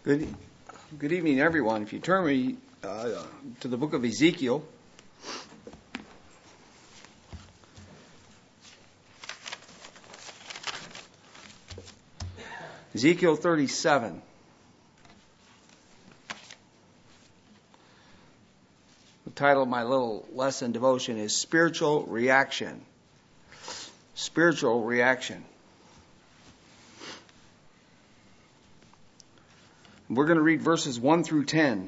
Good, good evening, everyone. If you turn me to the book of Ezekiel, Ezekiel 37. The title of my little lesson devotion is Spiritual Reaction. Spiritual Reaction. We're going to read verses 1 through 10.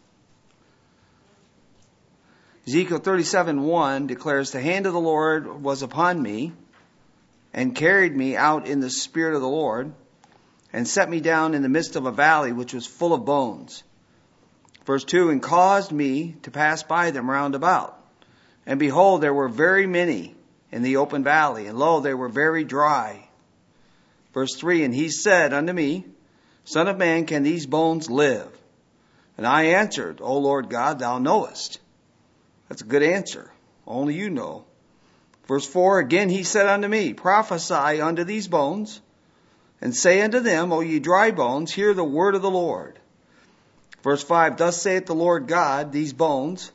Ezekiel 37:1 declares, "The hand of the Lord was upon me, and carried me out in the spirit of the Lord, and set me down in the midst of a valley which was full of bones." Verse 2, "And caused me to pass by them round about. And behold, there were very many in the open valley, and lo, they were very dry." Verse 3, "And he said unto me, Son of man, can these bones live? And I answered, O Lord God, thou knowest." That's a good answer. Only you know. Verse 4, "Again he said unto me, Prophesy unto these bones, and say unto them, O ye dry bones, hear the word of the Lord." Verse 5, "Thus saith the Lord God, these bones,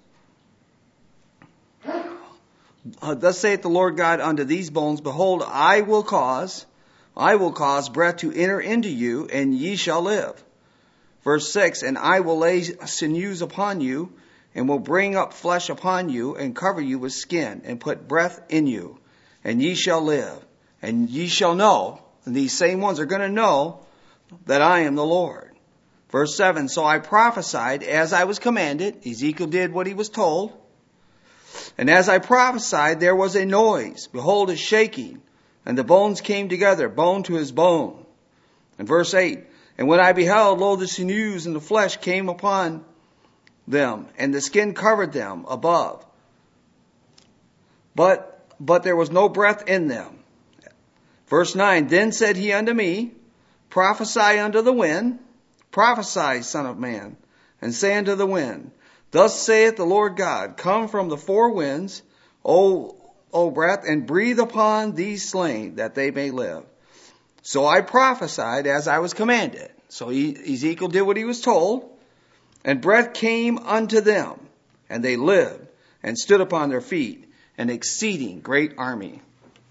thus saith the Lord God unto these bones, Behold, I will cause breath to enter into you, and ye shall live." Verse 6, "And I will lay sinews upon you, and will bring up flesh upon you, and cover you with skin, and put breath in you, and ye shall live. And ye shall know," and these same ones are going to know, "that I am the Lord." Verse 7, "So I prophesied as I was commanded." Ezekiel did what he was told. "And as I prophesied, there was a noise, behold, a shaking. And the bones came together, bone to his bone." And verse 8, "And when I beheld, lo, the sinews and the flesh came upon them, and the skin covered them above. But there was no breath in them." Verse 9, "Then said he unto me, Prophesy unto the wind, prophesy, son of man, and say unto the wind, Thus saith the Lord God, Come from the four winds, O breath, and breathe upon these slain, that they may live. So I prophesied as I was commanded." So Ezekiel did what he was told. "And breath came unto them, and they lived, and stood upon their feet, an exceeding great army."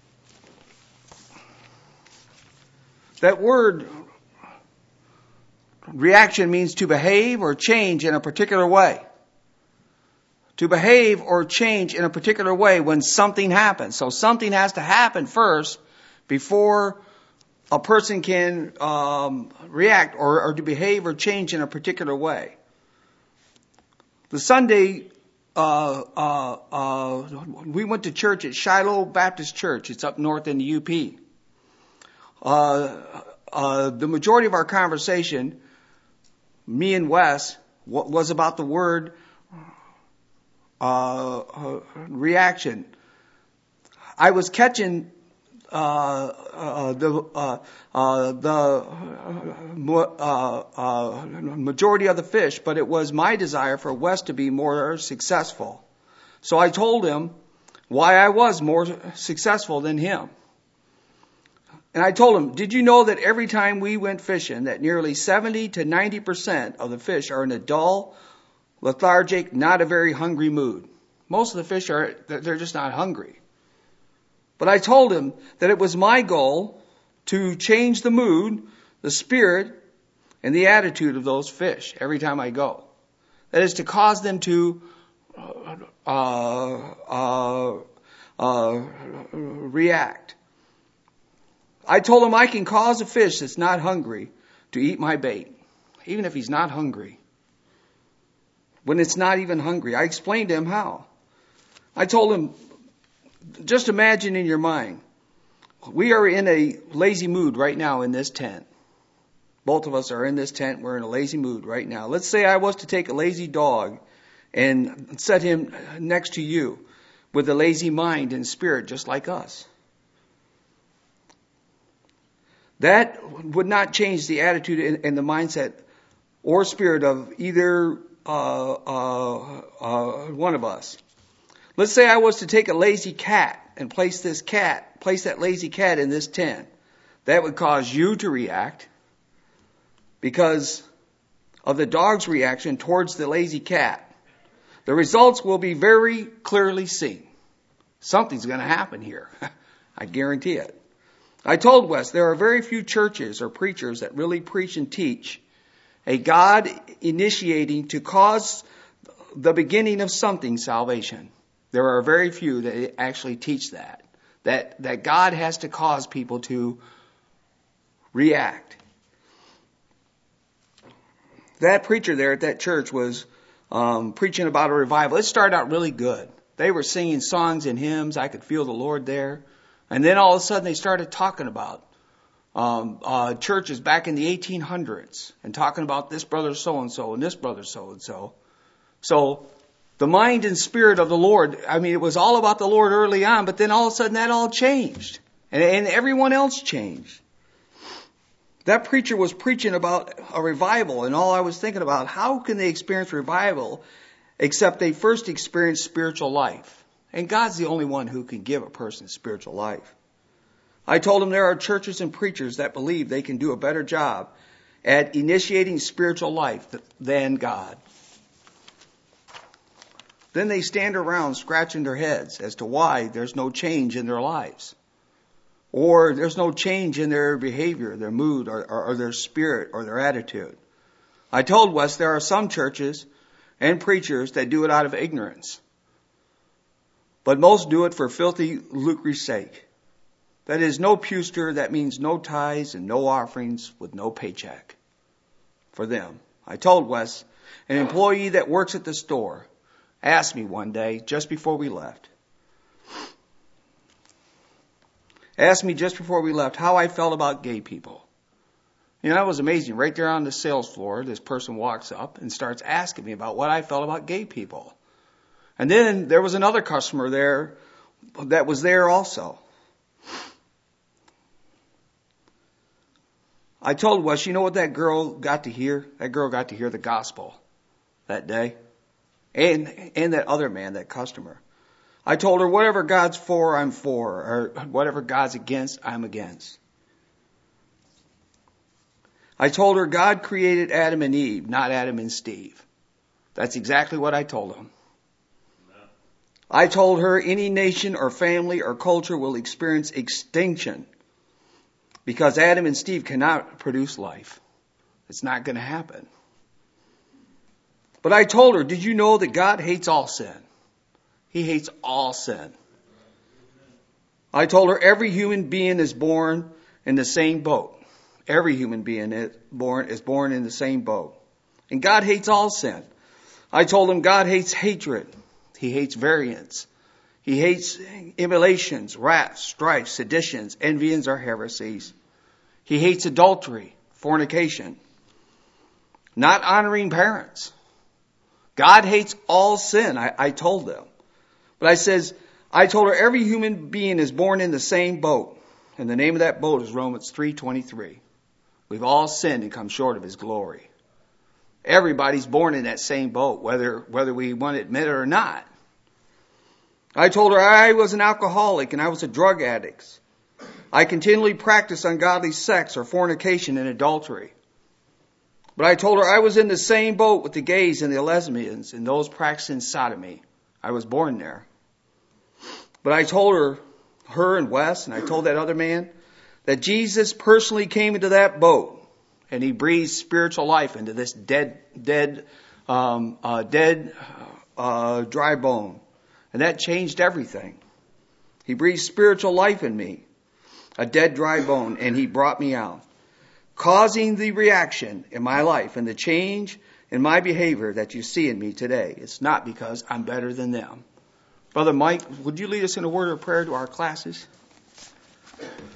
That word reaction means to behave or change in a particular way. To behave or change in a particular way when something happens. So something has to happen first before a person can react or to behave or change in a particular way. The Sunday we went to church at Shiloh Baptist Church. It's up north in the UP. The majority of our conversation, me and Wes, was about the word reaction. I was catching the majority of the fish, but it was my desire for Wes to be more successful. So I told him why I was more successful than him. And I told him, "Did you know that every time we went fishing, that nearly 70 to 90% of the fish are in a dull, lethargic, not a very hungry mood? Most of the fish they're just not hungry." But I told him that it was my goal to change the mood, the spirit, and the attitude of those fish every time I go. That is to cause them to react. I told him I can cause a fish that's not hungry to eat my bait, even if he's not hungry. When it's not even hungry. I explained to him how. I told him, just imagine in your mind, we are in a lazy mood right now in this tent. Both of us are in this tent. We're in a lazy mood right now. Let's say I was to take a lazy dog and set him next to you with a lazy mind and spirit just like us. That would not change the attitude and the mindset or spirit of either one of us. Let's say I was to take a lazy cat and place that lazy cat in this tent. That would cause you to react because of the dog's reaction towards the lazy cat. The results will be very clearly seen. Something's going to happen here. I guarantee it. I told Wes there are very few churches or preachers that really preach and teach a God initiating to cause the beginning of something, salvation. There are very few that actually teach that God has to cause people to react. That preacher there at that church was preaching about a revival. It started out really good. They were singing songs and hymns. I could feel the Lord there. And then all of a sudden they started talking about churches back in the 1800s and talking about this brother so-and-so and this brother so-and-so. So the mind and spirit of the Lord, I mean, it was all about the Lord early on, but then all of a sudden that all changed. And everyone else changed. That preacher was preaching about a revival, and all I was thinking about, how can they experience revival except they first experience spiritual life? And God's the only one who can give a person spiritual life. I told him there are churches and preachers that believe they can do a better job at initiating spiritual life than God. Then they stand around scratching their heads as to why there's no change in their lives. Or there's no change in their behavior, their mood, or their spirit, or their attitude. I told Wes there are some churches and preachers that do it out of ignorance. But most do it for filthy lucre's sake. That is, no pewster, that means no tithes and no offerings with no paycheck for them. I told Wes, an employee that works at the store asked me one day, just before we left, how I felt about gay people. You know, that was amazing. Right there on the sales floor, this person walks up and starts asking me about what I felt about gay people. And then there was another customer there that was there also. I told Wes, you know what that girl got to hear? That girl got to hear the gospel that day. And that other man, that customer. I told her, whatever God's for, I'm for. Or whatever God's against, I'm against. I told her God created Adam and Eve, not Adam and Steve. That's exactly what I told him. I told her any nation or family or culture will experience extinction because Adam and Steve cannot produce life. It's not going to happen. But I told her, did you know that God hates all sin? He hates all sin. I told her every human being is born in the same boat. Every human being is born in the same boat. And God hates all sin. I told him God hates hatred. He hates variance. He hates emulations, wrath, strife, seditions, envyings, or heresies. He hates adultery, fornication, not honoring parents. God hates all sin, I told them. But I told her every human being is born in the same boat. And the name of that boat is Romans 3:23. We've all sinned and come short of his glory. Everybody's born in that same boat, whether we want to admit it or not. I told her I was an alcoholic and I was a drug addict. I continually practiced ungodly sex or fornication and adultery. But I told her I was in the same boat with the gays and the lesbians and those practicing sodomy. I was born there. But I told her and Wes, and I told that other man, that Jesus personally came into that boat and he breathed spiritual life into this dead, dry bone. And that changed everything. He breathed spiritual life in me, a dead, dry bone, and he brought me out, causing the reaction in my life and the change in my behavior that you see in me today. It's not because I'm better than them. Brother Mike, would you lead us in a word of prayer to our classes?